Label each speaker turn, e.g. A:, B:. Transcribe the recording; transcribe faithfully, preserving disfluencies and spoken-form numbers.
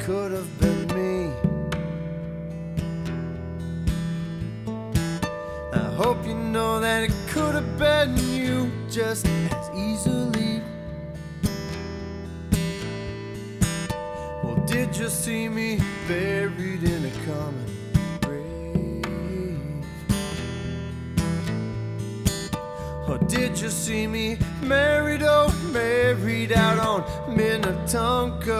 A: could have been me. I hope you know that it could have been you just as easily. Well, did you see me buried in a common grave? Or did you see me married, oh, married out on Minnetonka?